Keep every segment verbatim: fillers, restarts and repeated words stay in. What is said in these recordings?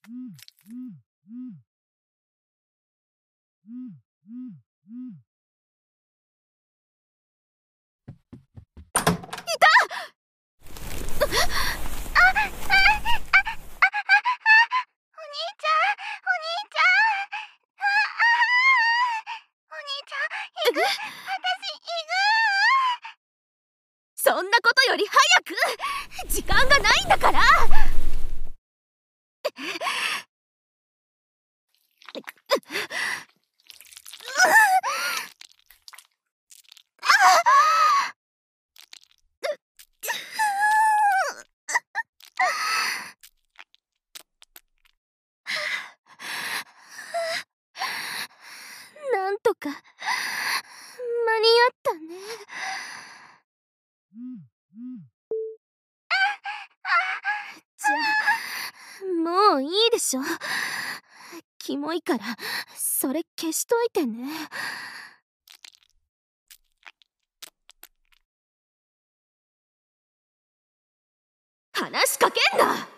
そんなことより早く！時間がないんだから！なんとか間に合ったね。じゃあもういいでしょ。キモいからそれ消しといてね。話しかけんな！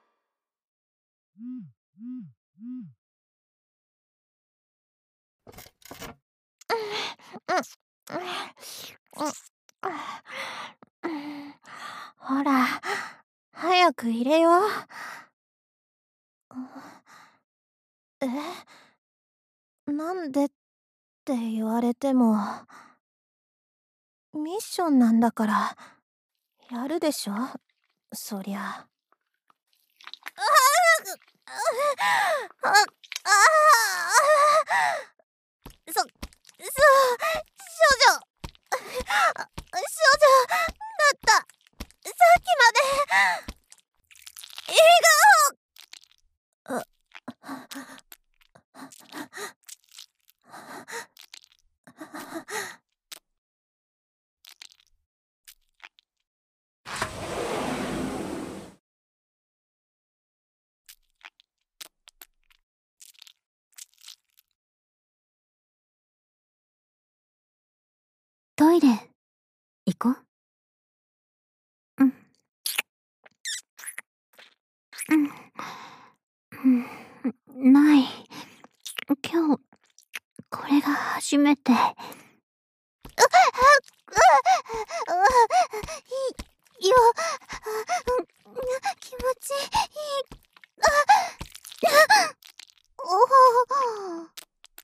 ほら、早く入れよ。え？なんでって言われても、ミッションなんだからやるでしょ、そりゃ。ああそ、そう、少女少女だった。さっきまで笑顔。 トイレ行こう。うん、うん、うん、ない。今日これが初めて。いいよ、気持ちいい。おお。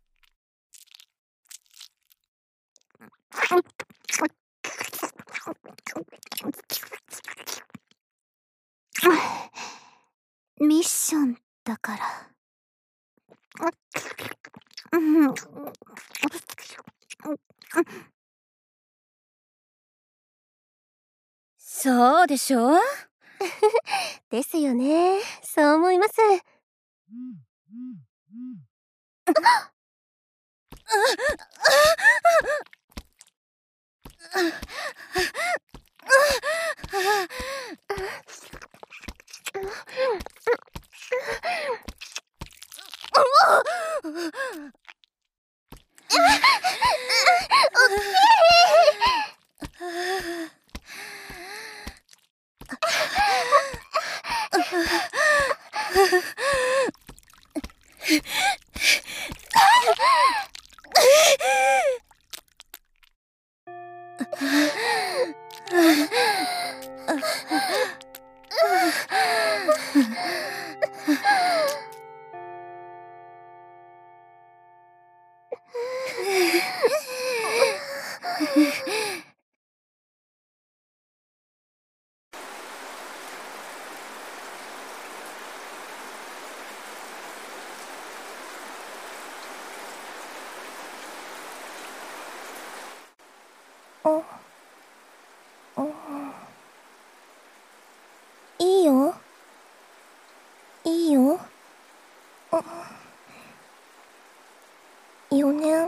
ミッションだから。 そうでしょ？ですよね。そう思います。いいよ。いいよ。よねん。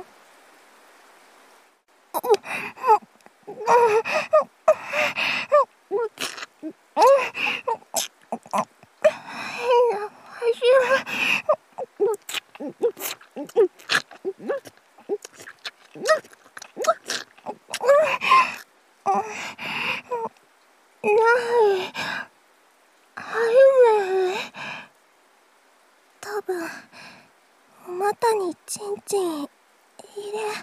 ない。初め。 分お股にチンチン入れるわ。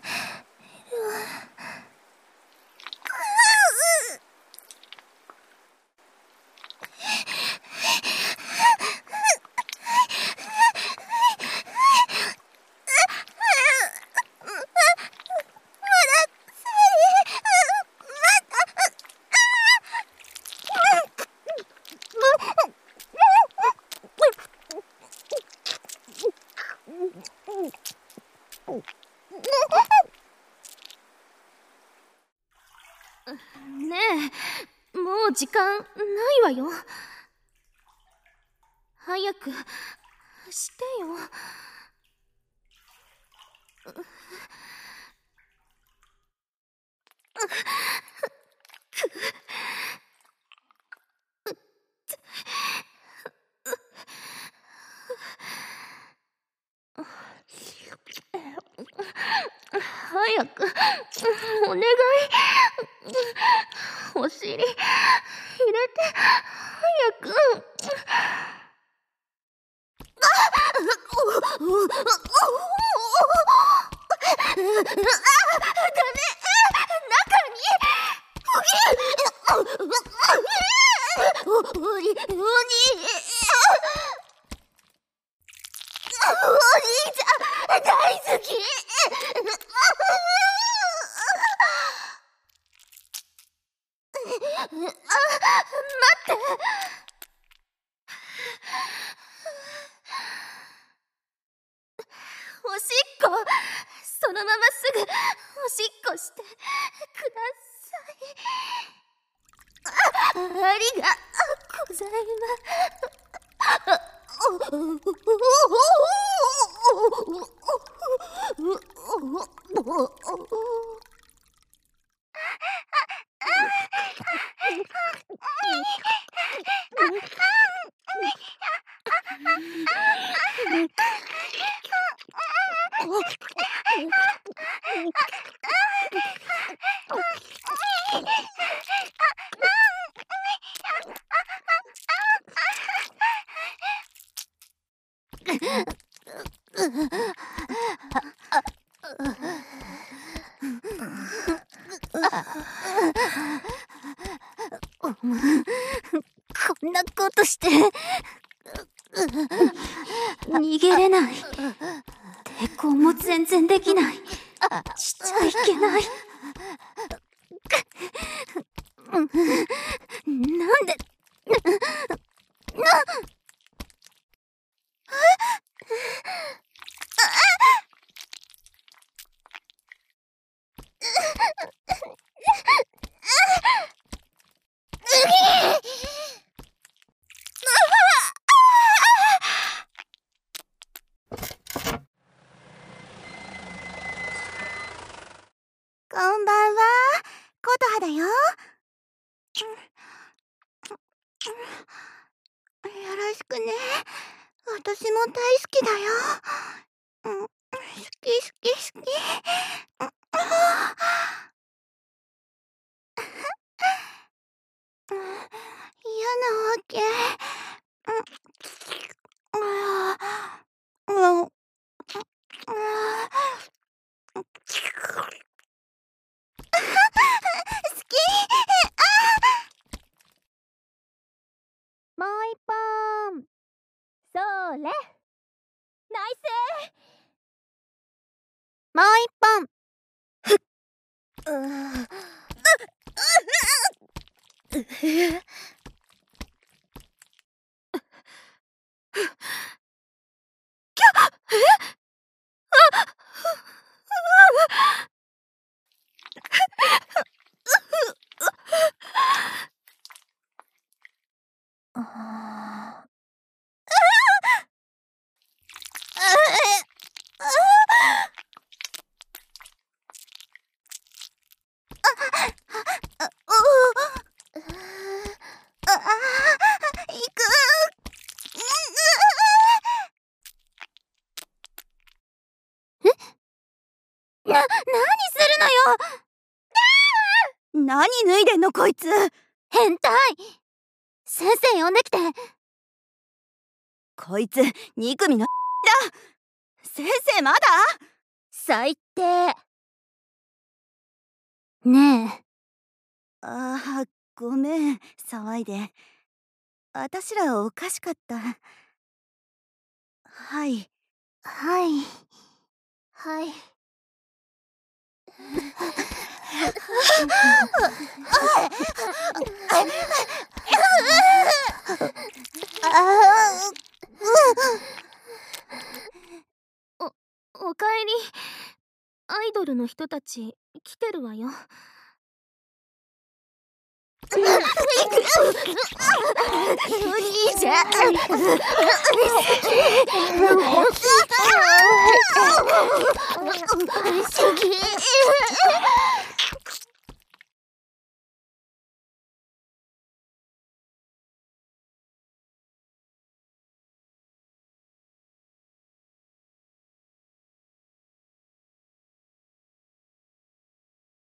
ねえ、もう時間ないわよ。早くしてよ。早くお願い。お尻入れて早く。おしっこ、そのまますぐおしっこしてください。あ、ありがございます。こんなことして逃げれない。抵抗も全然できない。しちゃいけない。なんでこんばんは、琴葉だよ。よろしくね。私も大好きだよ。うん、好き好き好き。嫌なわけ。うん。もう一本。それ。ナイス。もう一本。ふっ。うー。きゃ、え？あ、な、何するのよ。何脱いでんのこいつ。変態。先生呼んできて。こいつに組の先生まだ？ 最低。ねえ。 ああ、ごめん、騒いで。私らおかしかった。はい。 はい。はい。お、おかえり。アイドルの人たち来てるわよ。いいじゃん。不思議。